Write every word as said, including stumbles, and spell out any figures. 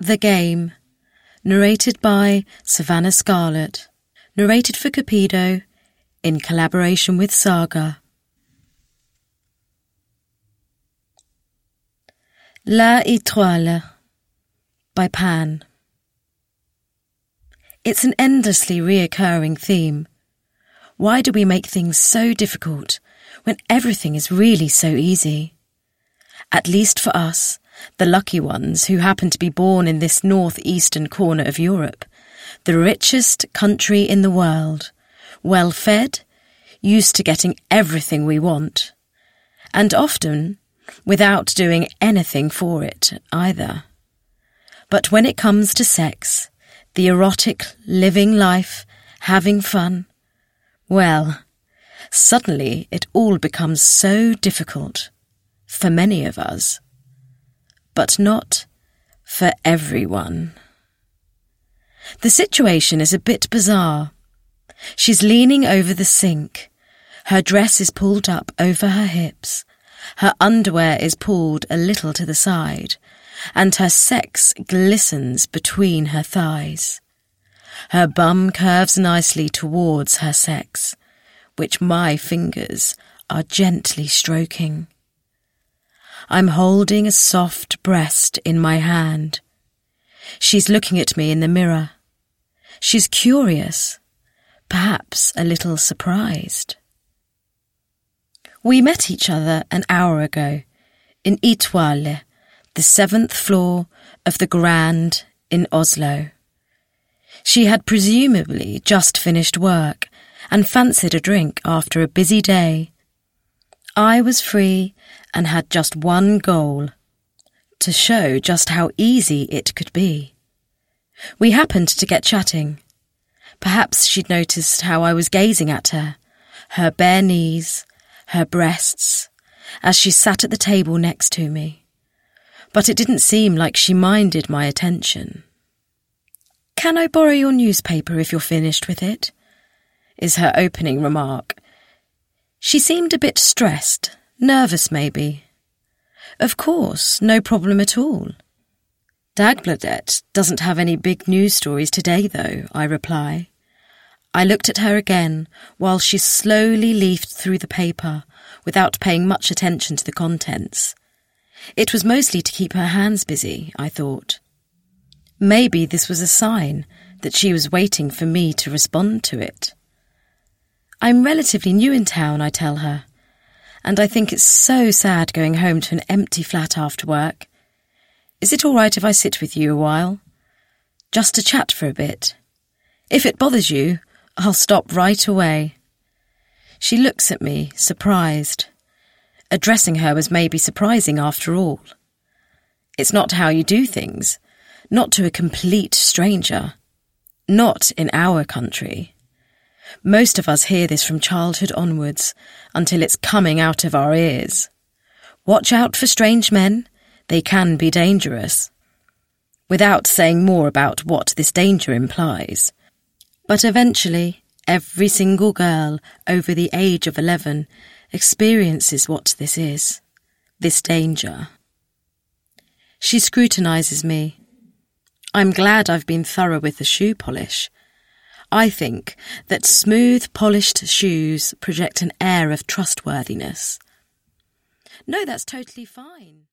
The Game, narrated by Savannah Scarlett, narrated for Cupido in collaboration with Saga. La Étoile by Pan. It's an endlessly reoccurring theme. Why do we make things so difficult when everything is really so easy? At least for us, the lucky ones who happen to be born in this northeastern corner of Europe, the richest country in the world, well-fed, used to getting everything we want, and often without doing anything for it either. But when it comes to sex, the erotic living life, having fun, well, suddenly it all becomes so difficult for many of us. But not for everyone. The situation is a bit bizarre. She's leaning over the sink. Her dress is pulled up over her hips. Her underwear is pulled a little to the side, and her sex glistens between her thighs. Her bum curves nicely towards her sex, which my fingers are gently stroking. I'm holding a soft breast in my hand. She's looking at me in the mirror. She's curious, perhaps a little surprised. We met each other an hour ago in Étoile, the seventh floor of the Grand in Oslo. She had presumably just finished work and fancied a drink after a busy day. I was free and had just one goal, to show just how easy it could be. We happened to get chatting. Perhaps she'd noticed how I was gazing at her, her bare knees, her breasts, as she sat at the table next to me. But it didn't seem like she minded my attention. "Can I borrow your newspaper if you're finished with it?" is her opening remark. She seemed a bit stressed, nervous maybe. Of course, no problem at all. "Dagbladet doesn't have any big news stories today, though," I reply. I looked at her again while she slowly leafed through the paper without paying much attention to the contents. It was mostly to keep her hands busy, I thought. Maybe this was a sign that she was waiting for me to respond to it. I'm relatively new in town, I tell her, and I think it's so sad going home to an empty flat after work. Is it all right if I sit with you a while? Just to chat for a bit. If it bothers you, I'll stop right away. She looks at me, surprised. Addressing her was maybe surprising after all. It's not how you do things, not to a complete stranger. Not in our country. Most of us hear this from childhood onwards, until it's coming out of our ears. Watch out for strange men, they can be dangerous. Without saying more about what this danger implies. But eventually, every single girl over the age of eleven experiences what this is, this danger. She scrutinises me. I'm glad I've been thorough with the shoe polish. I think that smooth, polished shoes project an air of trustworthiness. No, that's totally fine.